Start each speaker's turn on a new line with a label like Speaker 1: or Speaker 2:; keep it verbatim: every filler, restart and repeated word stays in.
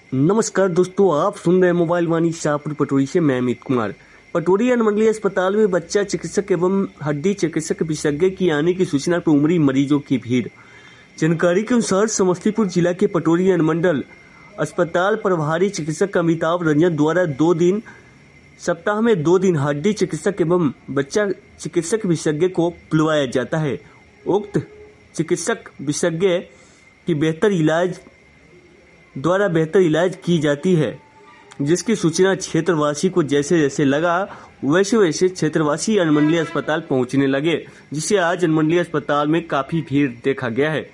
Speaker 1: नमस्कार दोस्तों, आप सुन रहे हैं मोबाइल वाणी शाहपुर पटोरी से। मैं अमित कुमार। पटोरी अनुमंडलीय अस्पताल में बच्चा चिकित्सक एवं हड्डी चिकित्सक विशेषज्ञ की आने की सूचना पर उमड़ी मरीजों की भीड़। जानकारी के अनुसार समस्तीपुर जिला के पटोरी अनुमंडल अस्पताल प्रभारी चिकित्सक अमिताभ रंजन द्वारा दो दिन सप्ताह में दो दिन हड्डी चिकित्सक एवं बच्चा चिकित्सक विशेषज्ञ को बुलवाया जाता है। उक्त चिकित्सक विशेषज्ञ की बेहतर इलाज द्वारा बेहतर इलाज की जाती है, जिसकी सूचना क्षेत्रवासी को जैसे जैसे लगा वैसे वैसे क्षेत्रवासी अनुमंडलीय अस्पताल पहुंचने लगे, जिससे आज अनुमंडलीय अस्पताल में काफी भीड़ देखा गया है।